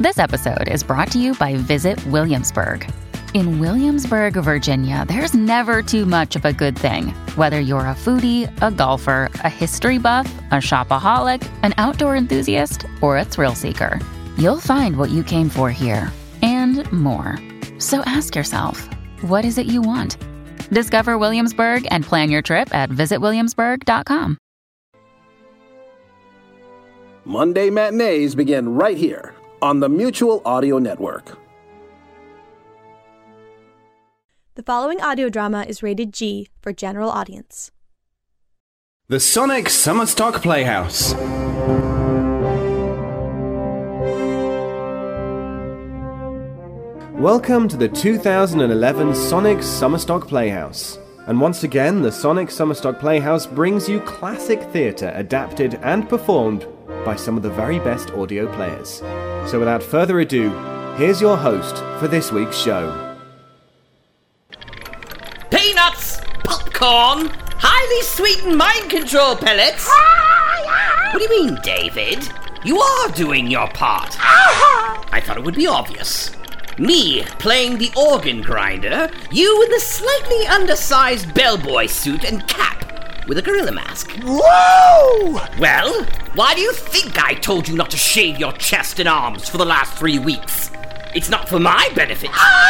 This episode is brought to you by Visit Williamsburg. In Williamsburg, Virginia, there's never too much of a good thing. Whether you're a foodie, a golfer, a history buff, a shopaholic, an outdoor enthusiast, or a thrill seeker, you'll find what you came for here and more. So ask yourself, what is it you want? Discover Williamsburg and plan your trip at visitwilliamsburg.com. Monday matinees begin right here on the Mutual Audio Network. The following audio drama is rated G for general audience. The Sonic Summer Stock Playhouse. Welcome to the 2011 Sonic Summer Stock Playhouse. And once again, the Sonic Summer Stock Playhouse brings you classic theatre adapted and performed by some of the very best audio players. So without further ado, here's your host for this week's show. Peanuts! Popcorn! Highly sweetened mind control pellets! What do you mean, David? You are doing your part. I thought it would be obvious. Me playing the organ grinder, you in the slightly undersized bellboy suit and cap with a gorilla mask. Whoa! Well, why do you think I told you not to shave your chest and arms for the last 3 weeks? It's not for my benefit.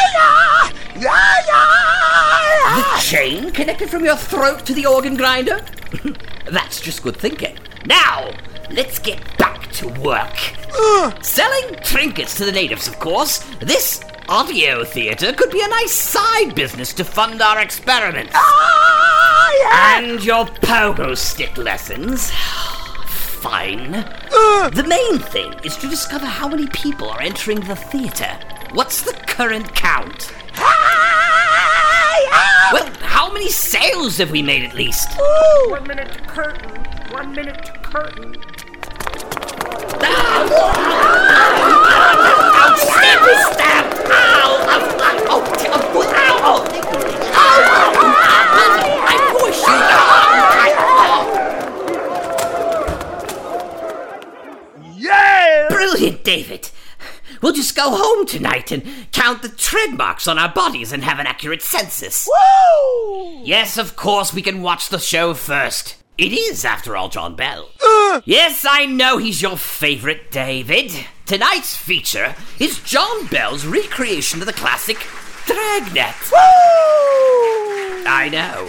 The chain connected from your throat to the organ grinder? That's just good thinking. Now, let's get back to work. Selling trinkets to the natives, of course. This audio theater could be a nice side business to fund our experiments. And your pogo stick lessons. Fine. The main thing is to discover how many people are entering the theater. What's the current count? Well, how many sales have we made at least? 1 minute to curtain. 1 minute to curtain. Stab! I push you! Yeah! Brilliant, David! We'll just go home tonight and count the tread marks on our bodies and have an accurate census. Woo! Yes, of course, we can watch the show first. It is, after all, John Bell. Yes, I know he's your favorite, David. Tonight's feature is John Bell's recreation of the classic Dragnet. Woo! I know.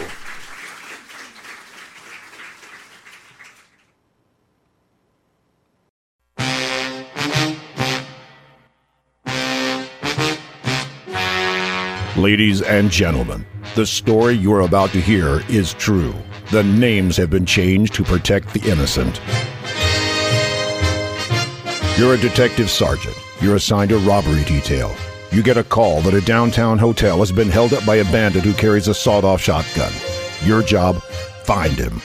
Ladies and gentlemen, the story you are about to hear is true. The names have been changed to protect the innocent. You're a detective sergeant. You're assigned a robbery detail. You get a call that a downtown hotel has been held up by a bandit who carries a sawed-off shotgun. Your job, find him.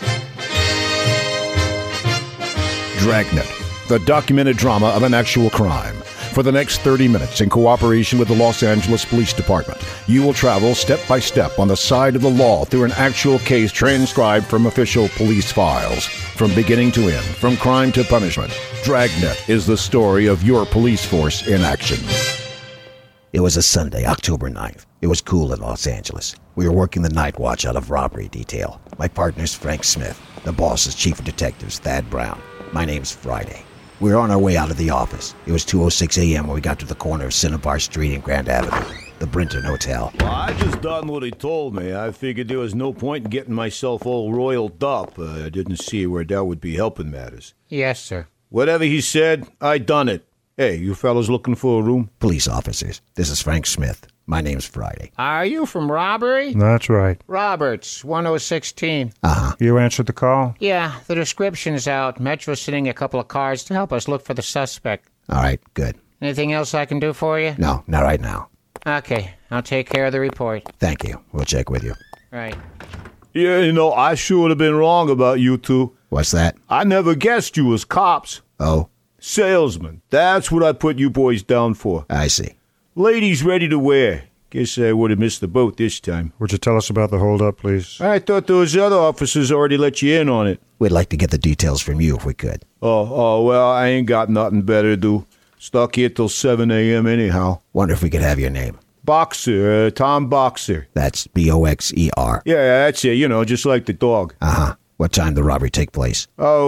Dragnet, the documented drama of an actual crime. For the next 30 minutes, in cooperation with the Los Angeles Police Department, you will travel step by step on the side of the law through an actual case transcribed from official police files. From beginning to end, from crime to punishment, Dragnet is the story of your police force in action. It was a Sunday, October 9th. It was cool in Los Angeles. We were working the night watch out of robbery detail. My partner's Frank Smith. The boss is Chief of Detectives Thad Brown. My name's Friday. We were on our way out of the office. It was 2:06 a.m. when we got to the corner of Cinnabar Street and Grand Avenue, the Brinton Hotel. Well, I just done what he told me. I figured there was no point in getting myself all roiled up. I didn't see where that would be helping matters. Yes, sir. Whatever he said, I done it. Hey, you fellas looking for a room? Police officers, this is Frank Smith. My name's Friday. Are you from robbery? That's right. Roberts, 1016. Uh-huh. You answered the call? Yeah, the description's out. Metro's sending a couple of cars to help us look for the suspect. All right, good. Anything else I can do for you? No, not right now. Okay, I'll take care of the report. Thank you. We'll check with you. Right. Yeah, you know, I sure would have been wrong about you two. What's that? I never guessed you was cops. Oh? Salesmen. That's what I put you boys down for. I see. Ladies ready to wear. Guess I would have missed the boat this time. Would you tell us about the holdup, please? I thought those other officers already let you in on it. We'd like to get the details from you if we could. Oh, well, I ain't got nothing better to do. Stuck here till 7 a.m. anyhow. Wonder if we could have your name. Boxer, Tom Boxer. That's Boxer. Yeah, that's it, just like the dog. Uh-huh. What time did the robbery take place?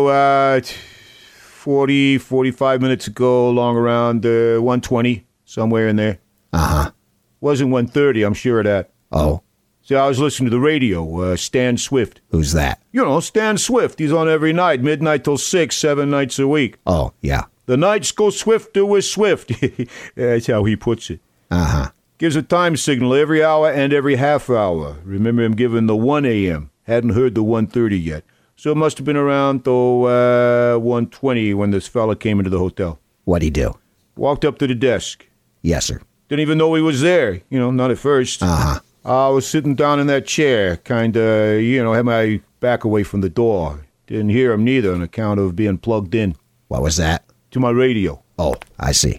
45 minutes ago, along around 1:20, somewhere in there. Uh-huh. Wasn't 1:30, I'm sure of that. Oh? See, I was listening to the radio, Stan Swift. Who's that? Stan Swift. He's on every night, midnight till 6, 7 nights a week. Oh, yeah. The nights go swifter with Swift. That's how he puts it. Uh-huh. Gives a time signal every hour and every half hour. Remember him giving the 1 a.m. Hadn't heard the 1:30 yet. So it must have been around, 1:20 when this fella came into the hotel. What'd he do? Walked up to the desk. Yes, sir. Didn't even know he was there. Not at first. Uh-huh. I was sitting down in that chair, kind of, had my back away from the door. Didn't hear him neither on account of being plugged in. What was that? To my radio. Oh, I see.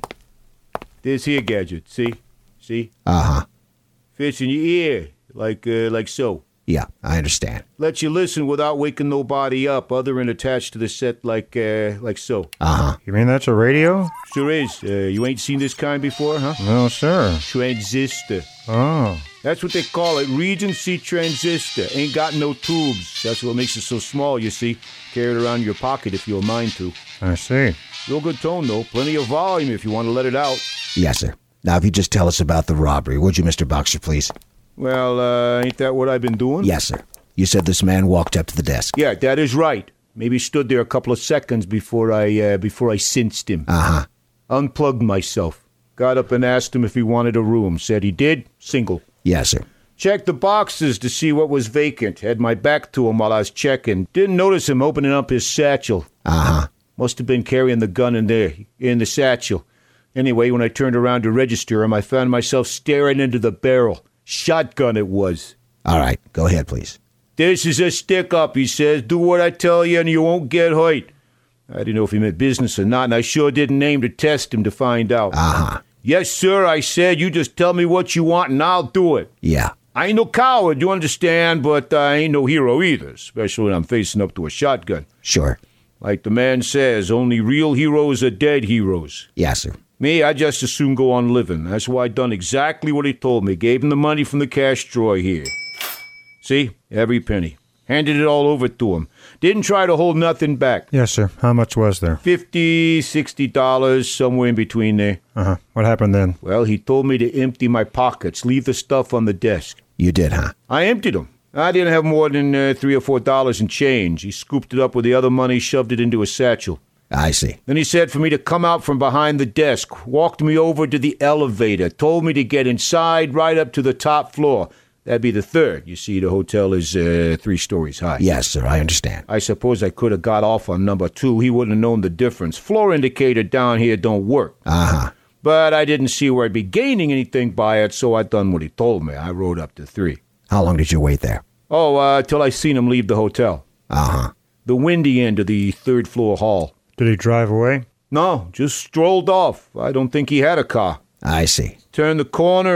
This here gadget, see? Uh-huh. Fits in your ear, like so. Yeah, I understand. Lets you listen without waking nobody up, other than attached to the set like so. Uh-huh. You mean that's a radio? Sure is. You ain't seen this kind before, huh? No, sir. Transistor. Oh. That's what they call it, Regency transistor. Ain't got no tubes. That's what makes it so small, you see. Carry it around in your pocket if you're mind to. I see. Real good tone, though. Plenty of volume if you want to let it out. Yes, sir. Now, if you just tell us about the robbery, would you, Mr. Boxer, please? Well, ain't that what I've been doing? Yes, sir. You said this man walked up to the desk. Yeah, that is right. Maybe stood there a couple of seconds before I cinched him. Uh-huh. Unplugged myself. Got up and asked him if he wanted a room. Said he did. Single. Yes, sir. Checked the boxes to see what was vacant. Had my back to him while I was checking. Didn't notice him opening up his satchel. Uh-huh. Must have been carrying the gun in there, in the satchel. Anyway, when I turned around to register him, I found myself staring into the barrel. Shotgun it was. All right, go ahead, please. This is a stick-up, he says. Do what I tell you and you won't get hurt. I didn't know if he meant business or not, and I sure didn't aim to test him to find out. Uh-huh. Yes, sir, I said. You just tell me what you want and I'll do it. Yeah. I ain't no coward, you understand, but I ain't no hero either, especially when I'm facing up to a shotgun. Sure. Like the man says, only real heroes are dead heroes. Yes, sir. Me, I just as soon go on living. That's why I done exactly what he told me. Gave him the money from the cash drawer here. See? Every penny. Handed it all over to him. Didn't try to hold nothing back. Yes, sir. How much was there? $50, $60, somewhere in between there. Uh-huh. What happened then? Well, he told me to empty my pockets, leave the stuff on the desk. You did, huh? I emptied them. I didn't have more than $3 or $4 in change. He scooped it up with the other money, shoved it into a satchel. I see. Then he said for me to come out from behind the desk, walked me over to the elevator, told me to get inside right up to the top floor. That'd be the third. You see, the hotel is 3 stories high. Yes, sir, I understand. I suppose I could have got off on number 2. He wouldn't have known the difference. Floor indicator down here don't work. Uh-huh. But I didn't see where I'd be gaining anything by it, so I done what he told me. I rode up to 3. How long did you wait there? Oh, till I seen him leave the hotel. Uh-huh. The windy end of the 3rd floor hall. Did he drive away? No, just strolled off. I don't think he had a car. I see. Turned the corner,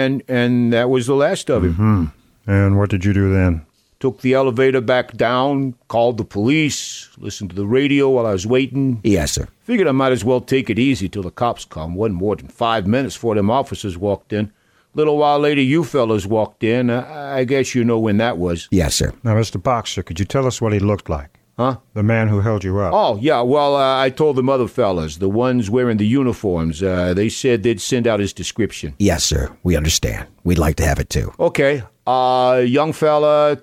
and that was the last of him. Mm-hmm. And what did you do then? Took the elevator back down, called the police, listened to the radio while I was waiting. Yes, sir. Figured I might as well take it easy till the cops come. Wasn't more than 5 minutes before them officers walked in. Little while later, you fellas walked in. I guess you know when that was. Yes, sir. Now, Mr. Boxer, could you tell us what he looked like? Huh? The man who held you up. Oh, yeah, well, I told them other fellas, the ones wearing the uniforms, they said they'd send out his description. Yes, sir. We understand. We'd like to have it, too. Okay. Young fella,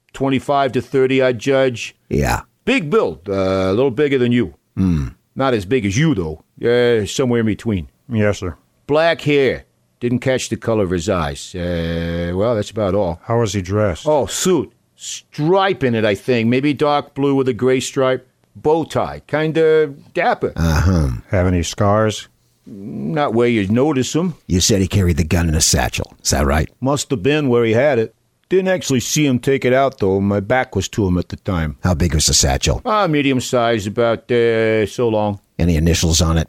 25 to 30, I'd judge. Yeah. Big build, a little bigger than you. Not as big as you, though. Somewhere in between. Yes, sir. Black hair. Didn't catch the color of his eyes. Well, that's about all. How was he dressed? Oh, suit. Stripe in it, I think. Maybe dark blue with a gray stripe. Bow tie. Kinda dapper. Uh-huh. Have any scars? Not where you'd notice them. You said he carried the gun in a satchel. Is that right? Must have been where he had it. Didn't actually see him take it out, though. My back was to him at the time. How big was the satchel? Medium size, about so long. Any initials on it?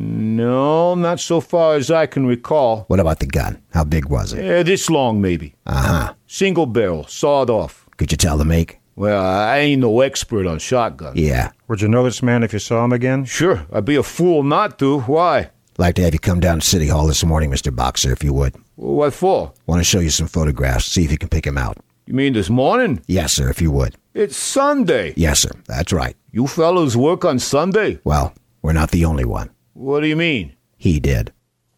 No, not so far as I can recall. What about the gun? How big was it? This long, maybe. Uh-huh. Single barrel, sawed off. Could you tell the make? Well, I ain't no expert on shotguns. Yeah. Would you know this man if you saw him again? Sure, I'd be a fool not to. Why? Like to have you come down to City Hall this morning, Mr. Boxer, if you would. What for? Want to show you some photographs, see if you can pick him out. You mean this morning? Yes, sir, if you would. It's Sunday. Yes, sir, that's right. You fellows work on Sunday? Well, we're not the only one. What do you mean? He did.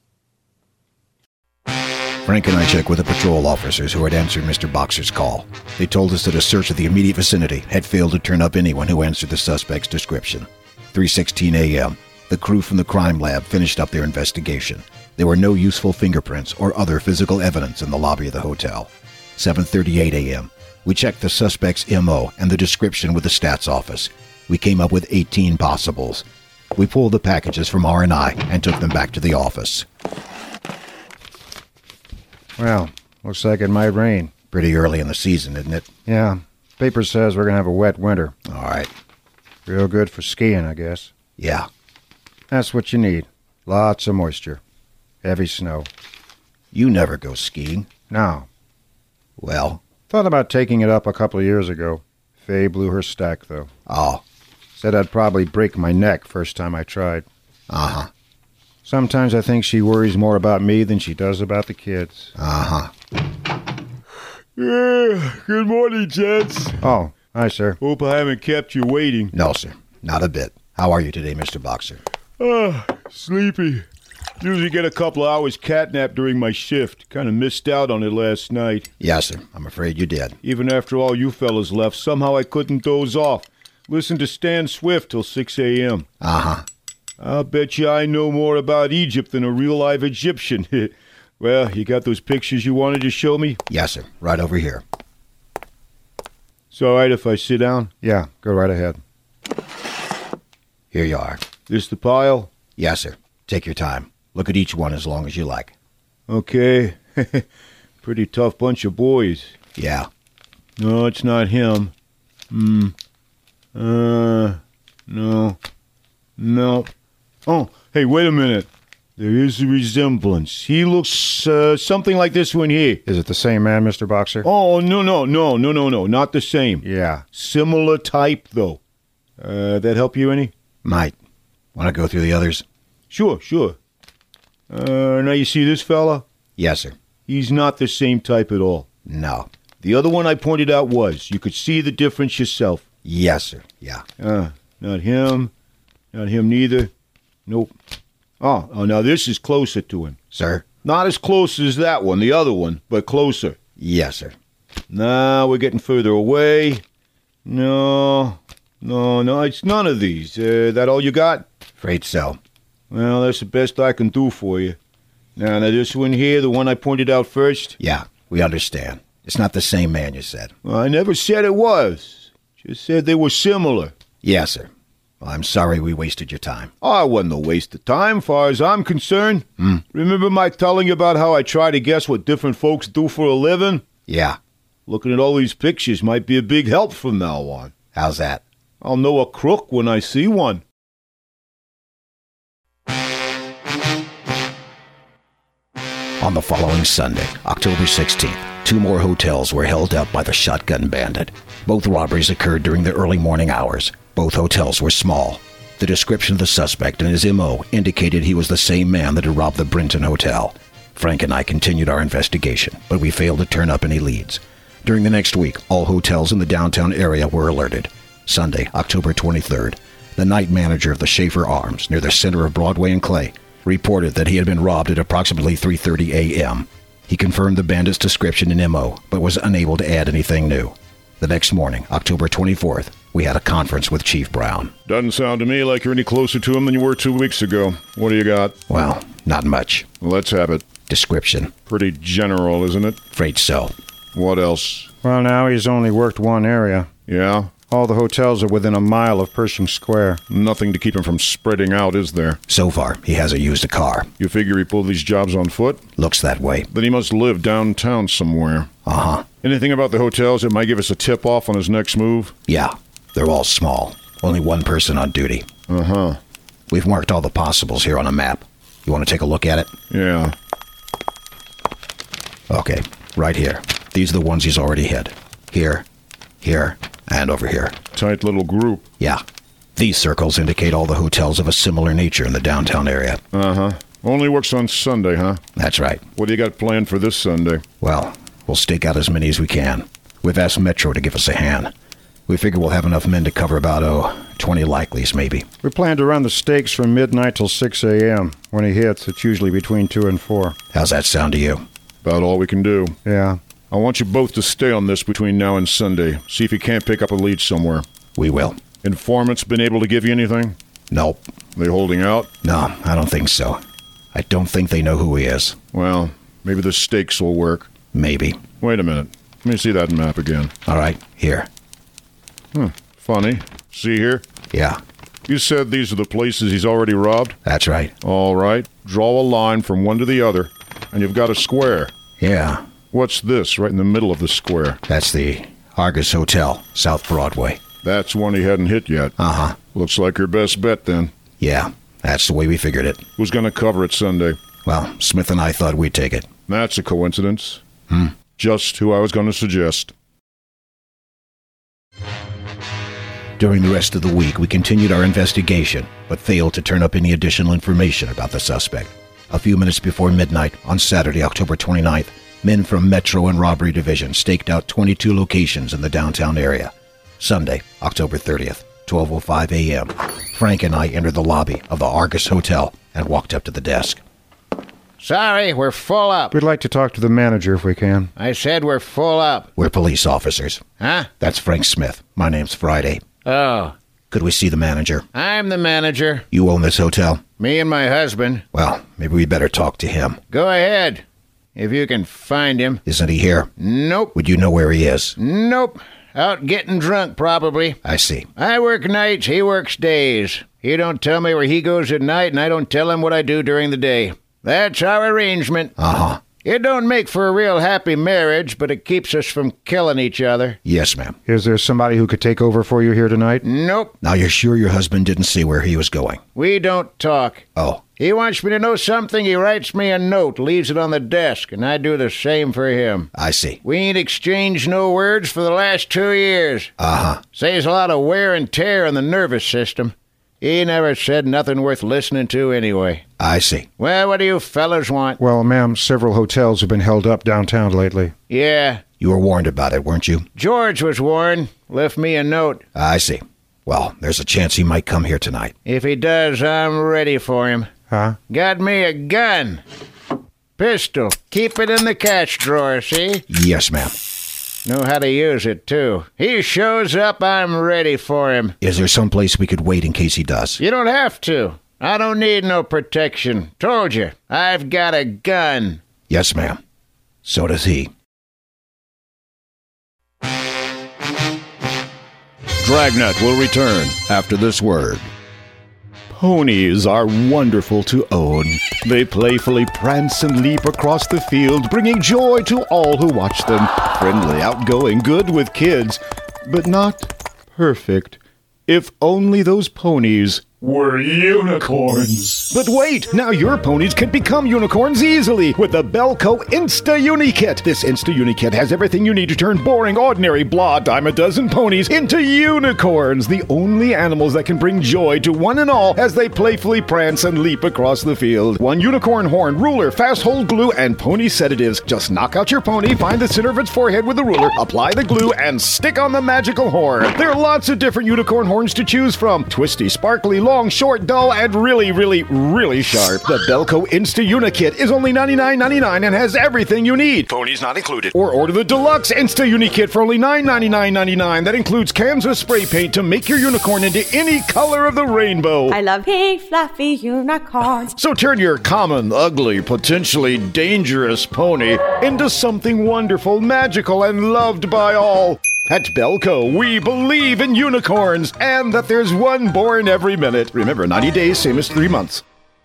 Frank and I checked with the patrol officers who had answered Mr. Boxer's call. They told us that a search of the immediate vicinity had failed to turn up anyone who answered the suspect's description. 3:16 a.m., the crew from the crime lab finished up their investigation. There were no useful fingerprints or other physical evidence in the lobby of the hotel. 7:38 a.m., we checked the suspect's M.O. and the description with the stats office. We came up with 18 possibles. We pulled the packages from R&I and took them back to the office. Well, looks like it might rain. Pretty early in the season, isn't it? Yeah. Paper says we're going to have a wet winter. All right. Real good for skiing, I guess. Yeah. That's what you need. Lots of moisture. Heavy snow. You never go skiing. No. Well? Thought about taking it up a couple of years ago. Faye blew her stack, though. Oh. Said I'd probably break my neck first time I tried. Uh-huh. Sometimes I think she worries more about me than she does about the kids. Uh-huh. Yeah, good morning, gents. Oh, hi, sir. Hope I haven't kept you waiting. No, sir. Not a bit. How are you today, Mr. Boxer? Sleepy. Usually get a couple of hours catnap during my shift. Kind of missed out on it last night. Yes, sir. I'm afraid you did. Even after all you fellas left, somehow I couldn't doze off. Listen to Stan Swift till 6 a.m. Uh-huh. I'll bet you I know more about Egypt than a real live Egyptian. Well, you got those pictures you wanted to show me? Yes, sir. Right over here. It's all right if I sit down? Yeah, go right ahead. Here you are. This the pile? Yes, sir. Take your time. Look at each one as long as you like. Okay. Pretty tough bunch of boys. Yeah. No, it's not him. No. Oh, hey, wait a minute. There is a resemblance. He looks something like this one here. Is it the same man, Mr. Boxer? Oh, no, not the same. Yeah. Similar type, though. That help you any? Might. Want to go through the others? Sure. Now you see this fella? Yes, sir. He's not the same type at all. No. The other one I pointed out was. You could see the difference yourself. Yes, sir. Yeah. Not him. Not him neither. Nope. Oh, now this is closer to him. Sir? Not as close as that one, the other one, but closer. Yes, sir. Now we're getting further away. No, it's none of these. That all you got? Afraid so. Well, that's the best I can do for you. Now this one here, the one I pointed out first? Yeah, we understand. It's not the same man, you said. Well, I never said it was. Just said they were similar. Yes, sir. Well, I'm sorry we wasted your time. I wasn't a waste of time, far as I'm concerned. Remember my telling you about how I try to guess what different folks do for a living? Yeah. Looking at all these pictures might be a big help from now on. How's that? I'll know a crook when I see one. On the following Sunday, October 16th, 2 more hotels were held up by the Shotgun Bandit. Both robberies occurred during the early morning hours. Both hotels were small. The description of the suspect and his M.O. indicated he was the same man that had robbed the Brinton Hotel. Frank and I continued our investigation, but we failed to turn up any leads. During the next week, all hotels in the downtown area were alerted. Sunday, October 23rd, the night manager of the Schaefer Arms, near the center of Broadway and Clay, reported that he had been robbed at approximately 3:30 a.m. He confirmed the bandit's description and M.O., but was unable to add anything new. The next morning, October 24th, we had a conference with Chief Brown. Doesn't sound to me like you're any closer to him than you were 2 weeks ago. What do you got? Well, not much. Let's have it. Description. Pretty general, isn't it? Afraid so. What else? Well, now he's only worked one area. Yeah? All the hotels are within a mile of Pershing Square. Nothing to keep him from spreading out, is there? So far, he hasn't used a car. You figure he pulled these jobs on foot? Looks that way. Then he must live downtown somewhere. Uh-huh. Anything about the hotels that might give us a tip-off on his next move? Yeah. They're all small. Only one person on duty. Uh-huh. We've marked all the possibles here on a map. You want to take a look at it? Yeah. Okay, right here. These are the ones he's already hit. Here, And over here. Tight little group. Yeah. These circles indicate all the hotels of a similar nature in the downtown area. Uh-huh. Only works on Sunday, huh? That's right. What do you got planned for this Sunday? Well, we'll stake out as many as we can. We've asked Metro to give us a hand. We figure we'll have enough men to cover about, 20 likelies, maybe. We plan to run the stakes from midnight till 6 a.m. When he hits, it's usually between 2 and 4. How's that sound to you? About all we can do. Yeah. I want you both to stay on this between now and Sunday. See if you can't pick up a lead somewhere. We will. Informants been able to give you anything? Nope. They holding out? No, I don't think so. I don't think they know who he is. Well, maybe the stakes will work. Maybe. Wait a minute. Let me see that map again. All right, here. Funny. See here? Yeah. You said these are the places he's already robbed? That's right. All right. Draw a line from one to the other, and you've got a square. Yeah. What's this right in the middle of the square? That's the Argus Hotel, South Broadway. That's one he hadn't hit yet. Uh-huh. Looks like your best bet, then. Yeah, that's the way we figured it. Who's going to cover it Sunday? Well, Smith and I thought we'd take it. That's a coincidence. Just who I was going to suggest. During the rest of the week, we continued our investigation, but failed to turn up any additional information about the suspect. A few minutes before midnight on Saturday, October 29th, men from Metro and Robbery Division staked out 22 locations in the downtown area. Sunday, October 30th, 12:05 a.m., Frank and I entered the lobby of the Argus Hotel and walked up to the desk. Sorry, we're full up. We'd like to talk to the manager if we can. I said we're full up. We're police officers. Huh? That's Frank Smith. My name's Friday. Oh. Could we see the manager? I'm the manager. You own this hotel? Me and my husband. Well, maybe we better talk to him. Go ahead. If you can find him. Isn't he here? Nope. Would you know where he is? Nope. Out getting drunk, probably. I see. I work nights, he works days. He don't tell me where he goes at night, and I don't tell him what I do during the day. That's our arrangement. Uh-huh. It don't make for a real happy marriage, but it keeps us from killing each other. Yes, ma'am. Is there somebody who could take over for you here tonight? Nope. Now you're sure your husband didn't see where he was going? We don't talk. Oh. He wants me to know something, he writes me a note, leaves it on the desk, and I do the same for him. I see. We ain't exchanged no words for the last 2 years. Uh-huh. Saves a lot of wear and tear on the nervous system. He never said nothing worth listening to anyway. I see. Well, what do you fellas want? Well, ma'am, several hotels have been held up downtown lately. Yeah. You were warned about it, weren't you? George was warned. Left me a note. I see. Well, there's a chance he might come here tonight. If he does, I'm ready for him. Huh? Got me a gun. Pistol. Keep it in the cash drawer, see? Yes, ma'am. Know how to use it, too. He shows up, I'm ready for him. Is there some place we could wait in case he does? You don't have to. I don't need no protection. Told you, I've got a gun. Yes, ma'am. So does he. Dragnet will return after this word. Ponies are wonderful to own. They playfully prance and leap across the field, bringing joy to all who watch them. Friendly, outgoing, good with kids, but not perfect. If only those ponies were unicorns. But wait, now your ponies can become unicorns easily with the Belco Insta Uni Kit. This Insta Uni Kit has everything you need to turn boring, ordinary, blah, dime a dozen ponies into unicorns, the only animals that can bring joy to one and all as they playfully prance and leap across the field. One unicorn horn, ruler, fast hold glue, and pony sedatives. Just knock out your pony, find the center of its forehead with the ruler, apply the glue, and stick on the magical horn. There are lots of different unicorn horns to choose from. Twisty, sparkly, long, short, dull, and really, really, really sharp. The Belco Insta Uni Kit is only $99.99 and has everything you need. Ponies not included. Or order the Deluxe Insta Uni Kit for only $9.99.99. That includes cans of spray paint to make your unicorn into any color of the rainbow. I love pink, fluffy unicorns. So turn your common, ugly, potentially dangerous pony into something wonderful, magical, and loved by all. At Belco, we believe in unicorns and that there's one born every minute. Remember, 90 days, same as 3 months.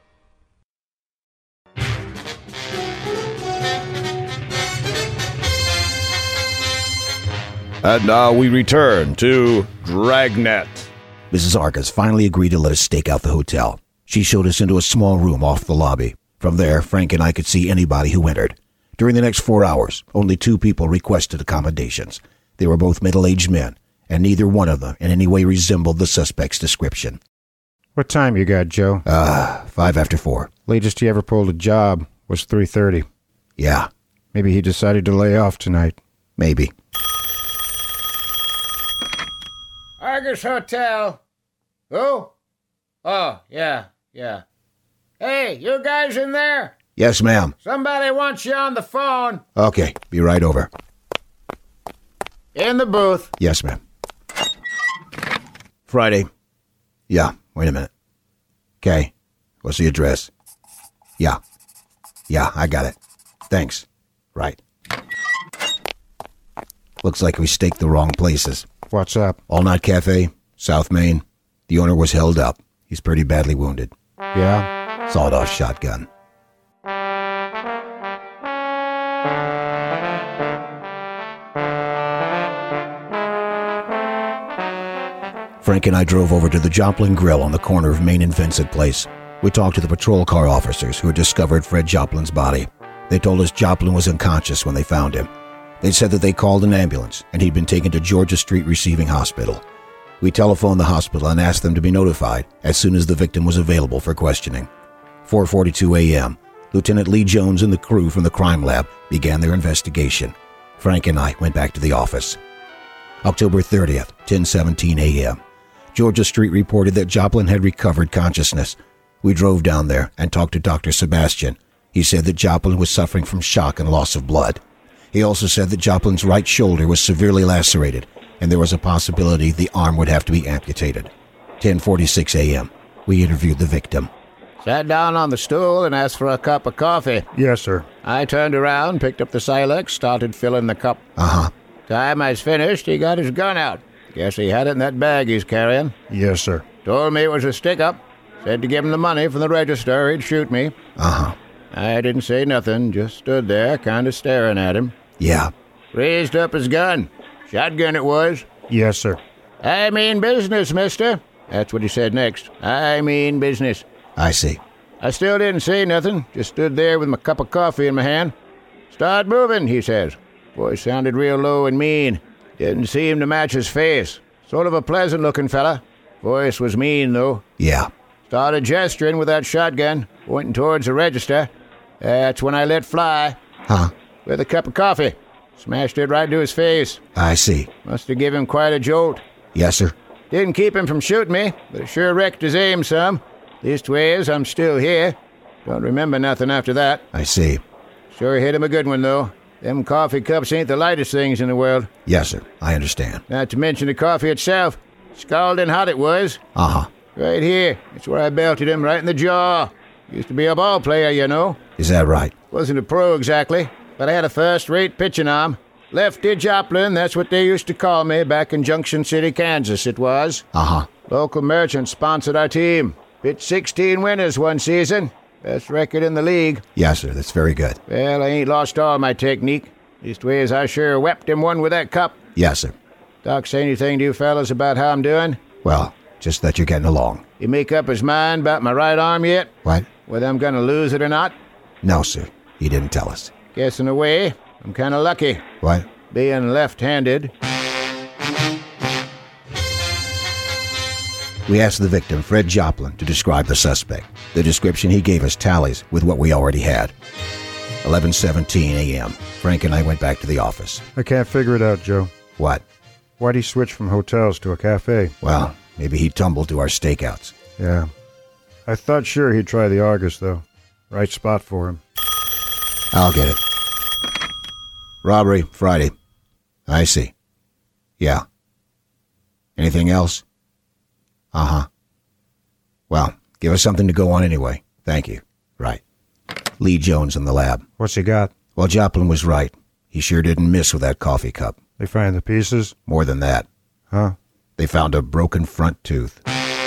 And now we return to Dragnet. Mrs. Argus finally agreed to let us stake out the hotel. She showed us into a small room off the lobby. From there, Frank and I could see anybody who entered. During the next 4 hours, only 2 people requested accommodations. They were both middle-aged men, and neither one of them in any way resembled the suspect's description. What time you got, Joe? 5 after 4. Latest he ever pulled a job was 3:30. Yeah. Maybe he decided to lay off tonight. Maybe. Argus Hotel. Who? Oh, yeah. Hey, you guys in there? Yes, ma'am. Somebody wants you on the phone. Okay, be right over. In the booth. Yes, ma'am. Friday. Yeah, wait a minute. Okay, what's the address? Yeah, I got it. Thanks. Right. Looks like we staked the wrong places. What's up? All Night Cafe, South Main. The owner was held up. He's pretty badly wounded. Yeah? Sawed-off shotgun. Frank and I drove over to the Joplin Grill on the corner of Main and Vincent Place. We talked to the patrol car officers who had discovered Fred Joplin's body. They told us Joplin was unconscious when they found him. They said that they called an ambulance and he'd been taken to Georgia Street Receiving Hospital. We telephoned the hospital and asked them to be notified as soon as the victim was available for questioning. 4:42 a.m., Lieutenant Lee Jones and the crew from the crime lab began their investigation. Frank and I went back to the office. October 30th, 10:17 a.m. Georgia Street reported that Joplin had recovered consciousness. We drove down there and talked to Dr. Sebastian. He said that Joplin was suffering from shock and loss of blood. He also said that Joplin's right shoulder was severely lacerated, and there was a possibility the arm would have to be amputated. 10:46 a.m. We interviewed the victim. Sat down on the stool and asked for a cup of coffee. Yes, sir. I turned around, picked up the Silex, started filling the cup. Uh-huh. Time I was finished, he got his gun out. Guess he had it in that bag he's carrying. Yes, sir. Told me it was a stick-up. Said to give him the money from the register, he'd shoot me. Uh-huh. I didn't say nothing, just stood there, kind of staring at him. Yeah. Raised up his gun. Shotgun it was. Yes, sir. I mean business, mister. That's what he said next. I mean business. I see. I still didn't say nothing, just stood there with my cup of coffee in my hand. Start moving, he says. Voice sounded real low and mean. Didn't seem to match his face. Sort of a pleasant-looking fella. Voice was mean, though. Yeah. Started gesturing with that shotgun, pointing towards the register. That's when I let fly. Huh? With a cup of coffee. Smashed it right to his face. I see. Must have given him quite a jolt. Yes, sir. Didn't keep him from shooting me, but it sure wrecked his aim some. Leastways, I'm still here. Don't remember nothing after that. I see. Sure hit him a good one, though. Them coffee cups ain't the lightest things in the world. Yes, sir. I understand. Not to mention the coffee itself. Scalding hot it was. Uh-huh. Right here. That's where I belted him, right in the jaw. Used to be a ball player, you know. Is that right? Wasn't a pro exactly, but I had a first-rate pitching arm. Lefty Joplin, that's what they used to call me back in Junction City, Kansas, it was. Uh-huh. Local merchant sponsored our team. Pitched 16 winners one season. Best record in the league. Yes, sir. That's very good. Well, I ain't lost all my technique. Leastways, I sure wept him one with that cup. Yes, sir. Doc say anything to you fellas about how I'm doing? Well, just that you're getting along. He make up his mind about my right arm yet? What? Whether I'm gonna lose it or not? No, sir. He didn't tell us. Guess in a way, I'm kinda lucky. What? Being left-handed. We asked the victim, Fred Joplin, to describe the suspect. The description he gave us tallies with what we already had. 11:17 a.m. Frank and I went back to the office. I can't figure it out, Joe. What? Why'd he switch from hotels to a cafe? Well, maybe he tumbled to our stakeouts. Yeah. I thought sure he'd try the Argus, though. Right spot for him. I'll get it. Robbery, Friday. I see. Yeah. Anything else? Uh-huh. Well, give us something to go on anyway. Thank you. Right. Lee Jones in the lab. What's he got? Well, Joplin was right. He sure didn't miss with that coffee cup. They find the pieces? More than that. Huh? They found a broken front tooth.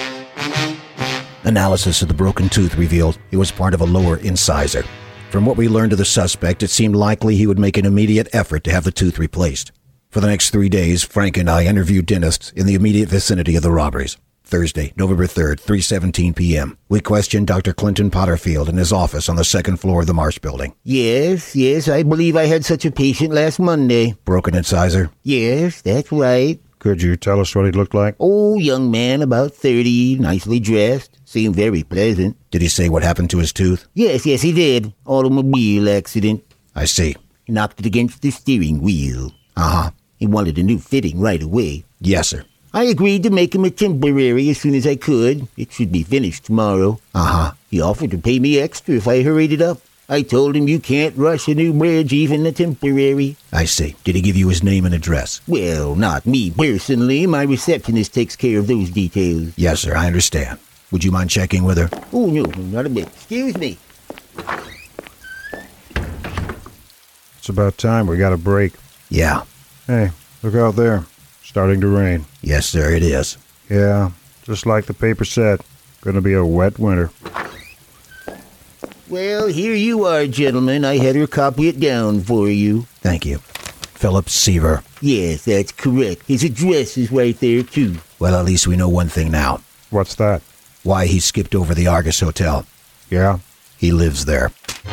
Analysis of the broken tooth revealed it was part of a lower incisor. From what we learned of the suspect, it seemed likely he would make an immediate effort to have the tooth replaced. For the next 3 days, Frank and I interviewed dentists in the immediate vicinity of the robberies. Thursday, November 3rd, 3:17 p.m. We questioned Dr. Clinton Potterfield in his office on the second floor of the Marsh Building. Yes, I believe I had such a patient last Monday. Broken incisor? Yes, that's right. Could you tell us what he looked like? Oh, young man, about 30, nicely dressed. Seemed very pleasant. Did he say what happened to his tooth? Yes, he did. Automobile accident. I see. He knocked it against the steering wheel. Uh-huh. He wanted a new fitting right away. Yes, sir. I agreed to make him a temporary as soon as I could. It should be finished tomorrow. Uh-huh. He offered to pay me extra if I hurried it up. I told him you can't rush a new bridge, even a temporary. I see. Did he give you his name and address? Well, not me personally. My receptionist takes care of those details. Yes, sir, I understand. Would you mind checking with her? Oh, no, not a bit. Excuse me. It's about time we got a break. Yeah. Hey, look out there. Starting to rain. Yes, sir, it is. Yeah, just like the paper said. Gonna be a wet winter. Well, here you are, gentlemen. I had her copy it down for you. Thank you. Philip Seaver. Yes, that's correct. His address is right there, too. Well, at least we know one thing now. What's that? Why he skipped over the Argus Hotel. Yeah? He lives there.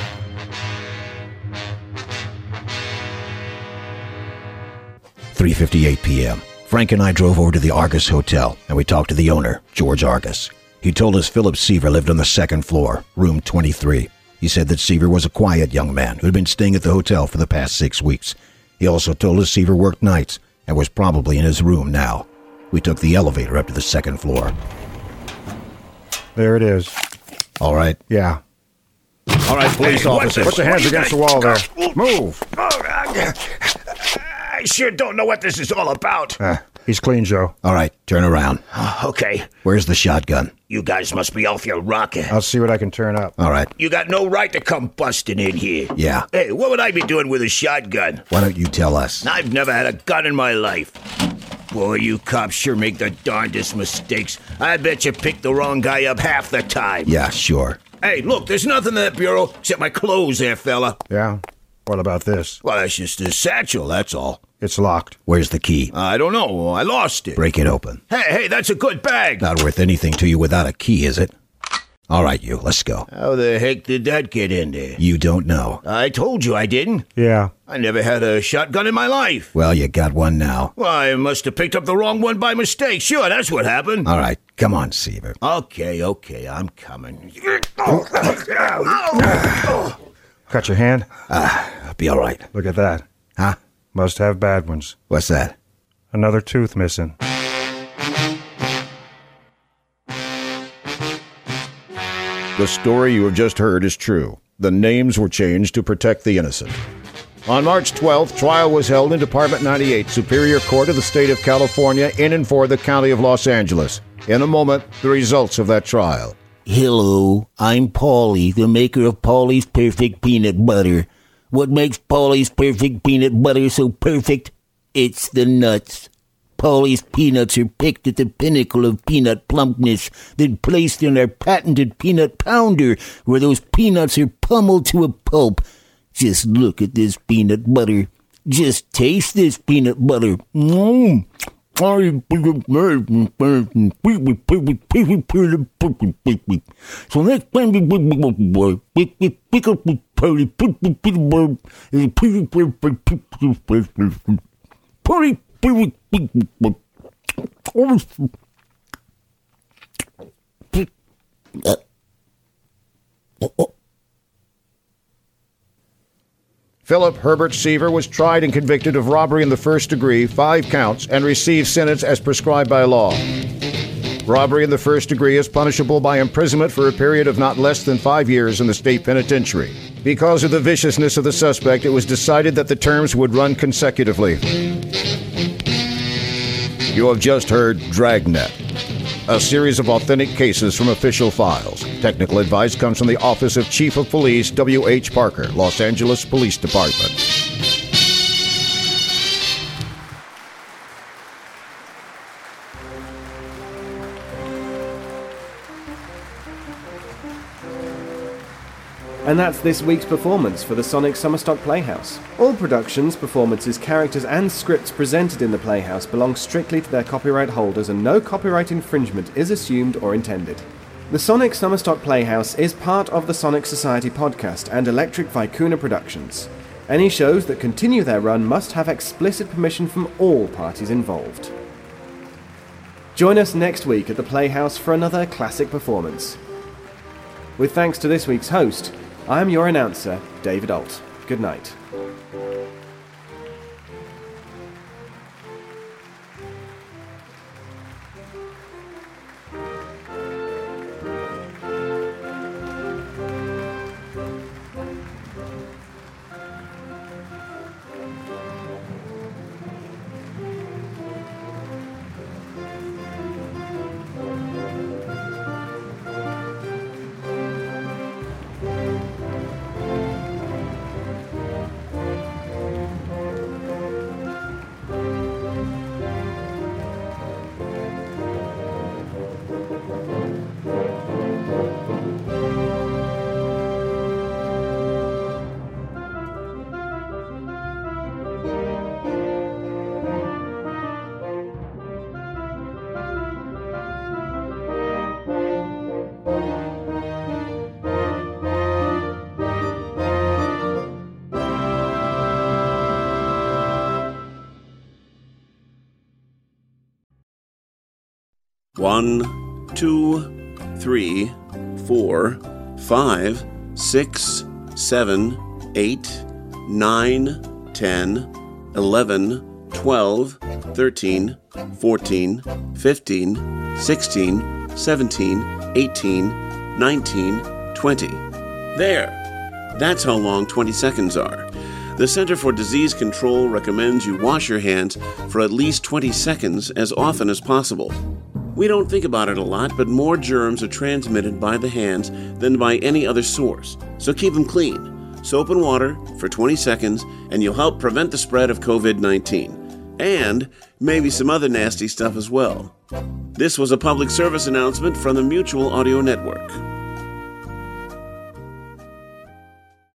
"3:58 p.m. Frank and I drove over to the Argus Hotel, and we talked to the owner, George Argus. He told us Philip Seaver lived on the second floor, room 23. He said that Seaver was a quiet young man who had been staying at the hotel for the past 6 weeks. He also told us Seaver worked nights and was probably in his room now. We took the elevator up to the second floor. There it is. All right. Yeah. All right, police officer. Put your hands against the wall there. Move. I sure don't know what this is all about. He's clean, Joe. All right, turn around. Okay. Where's the shotgun? You guys must be off your rocker. I'll see what I can turn up. All right. You got no right to come busting in here. Yeah. Hey, what would I be doing with a shotgun? Why don't you tell us? I've never had a gun in my life. Boy, you cops sure make the darndest mistakes. I bet you picked the wrong guy up half the time. Yeah, sure. Hey, look, there's nothing in that bureau except my clothes there, fella. Yeah? What about this? Well, that's just a satchel, that's all. It's locked. Where's the key? I don't know. I lost it. Break it open. Hey, that's a good bag. Not worth anything to you without a key, is it? All right, you, let's go. How the heck did that get in there? You don't know. I told you I didn't. Yeah. I never had a shotgun in my life. Well, you got one now. Well, I must have picked up the wrong one by mistake. Sure, that's what happened. All right, come on, Seaver. Okay, I'm coming. Cut your hand? Be all right. Look at that. Huh? Must have bad ones. What's that? Another tooth missing. The story you have just heard is true. The names were changed to protect the innocent. On March 12th, trial was held in Department 98, Superior Court of the State of California, in and for the County of Los Angeles. In a moment, the results of that trial. Hello, I'm Paulie, the maker of Paulie's Perfect Peanut Butter. What makes Paulie's Perfect Peanut Butter so perfect? It's the nuts. Paulie's peanuts are picked at the pinnacle of peanut plumpness, then placed in our patented peanut pounder, where those peanuts are pummeled to a pulp. Just look at this peanut butter. Just taste this peanut butter. Mmm. So next time pick up the party, Philip Herbert Seaver was tried and convicted of robbery in the first degree, 5 counts, and received sentence as prescribed by law. Robbery in the first degree is punishable by imprisonment for a period of not less than 5 years in the state penitentiary. Because of the viciousness of the suspect, it was decided that the terms would run consecutively. You have just heard Dragnet, a series of authentic cases from official files. Technical advice comes from the Office of Chief of Police W.H. Parker, Los Angeles Police Department. And that's this week's performance for the Sonic Summerstock Playhouse. All productions, performances, characters and scripts presented in the Playhouse belong strictly to their copyright holders and no copyright infringement is assumed or intended. The Sonic Summerstock Playhouse is part of the Sonic Society podcast and Electric Vicuna Productions. Any shows that continue their run must have explicit permission from all parties involved. Join us next week at the Playhouse for another classic performance. With thanks to this week's host, I am your announcer, David Alt. Good night. One, 2, 3, 4, 5, 6, 7, 8, 9, 10, 11, 12, 13, 14, 15, 16, 17, 18, 19, 20. There! That's how long 20 seconds are. The Center for Disease Control recommends you wash your hands for at least 20 seconds as often as possible. We don't think about it a lot, but more germs are transmitted by the hands than by any other source, so keep them clean. Soap and water for 20 seconds, and you'll help prevent the spread of COVID-19. And maybe some other nasty stuff as well. This was a public service announcement from the Mutual Audio Network.